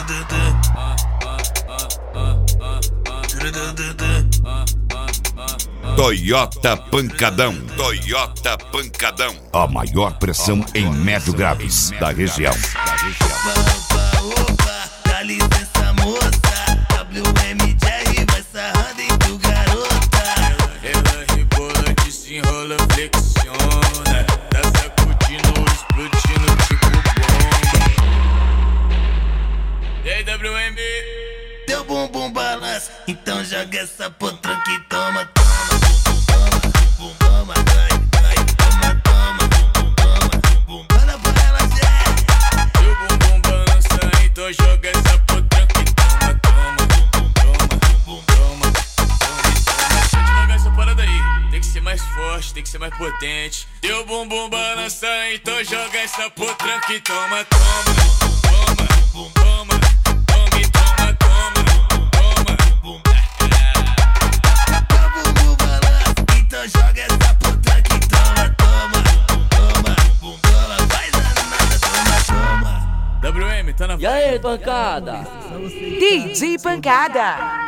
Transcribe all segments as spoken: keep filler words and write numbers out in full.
Toyota Pancadão, Toyota Pancadão, a maior pressão em médio graves da região. Opa, opa, dá licença moça, W M Jerry vai sarrando em tu garota. Ela rebola, desenrola, flexiona, tá sacudindo, explodindo tipo bomba. E aí, W M? Teu bumbum balança, então joga essa potranca e toma. Joga essa potranca e toma, toma, toma, toma, toma. Joga essa parada aí, tem que ser mais forte, tem que ser mais potente. Teu bumbum balança, então joga essa potranca e toma, toma, toma, toma, toma e toma, toma, toma. Teu bumbum balança, então joga essa potranca e toma, toma, toma, toma. Vai danada, toma, toma. W M, tá na. E aí, pancada? D J Pancada.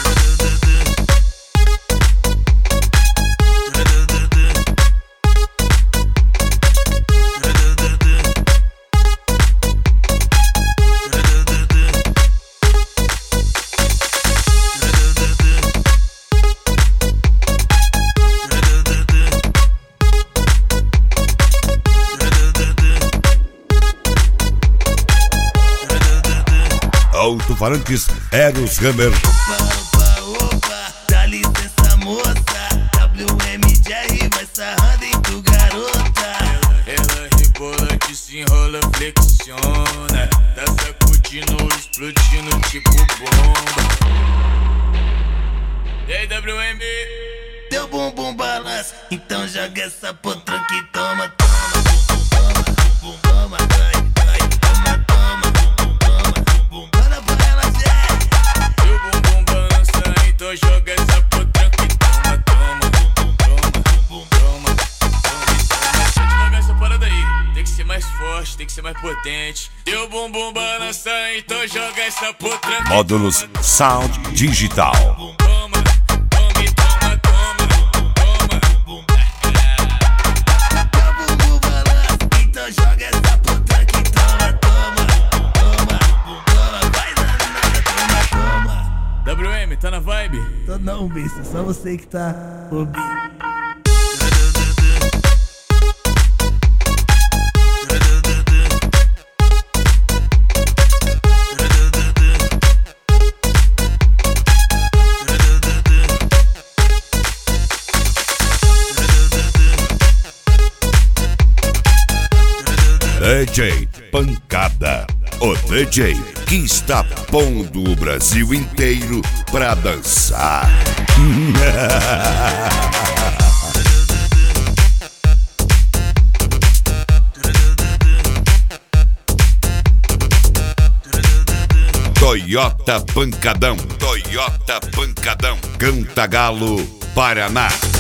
Alto-falantes Eros Hammer. Opa, opa, opa, dá licença moça, W M Jerry vai sarrando em tu garota. Ela rebola, desenrola, flexiona, tá sacudindo, explodindo tipo bomba. E aí, W M? Teu bumbum balança, então joga essa potranca e toma, toma, toma, toma, toma, vai, vai, toma, toma, toma, manda pra ela, Jerry. Teu bumbum balança, então joga essa potranca e toma, toma, toma, toma, toma. Joga essa parada aí, tem que ser mais forte, tem que ser mais potente. Teu bumbum balança, então joga essa potranca. Módulos Sound Digital. Toma, toma e toma, toma, toma. Teu bumbum balança, então joga essa potranca e toma, toma, toma, toma. Vai danada, toma, toma. W M, tá na vibe? Tô não, bicho, só você que tá ouvindo. D J Pancada, o D J que está pondo o Brasil inteiro pra dançar. Toyota Pancadão, Toyota Pancadão, Cantagalo, Paraná.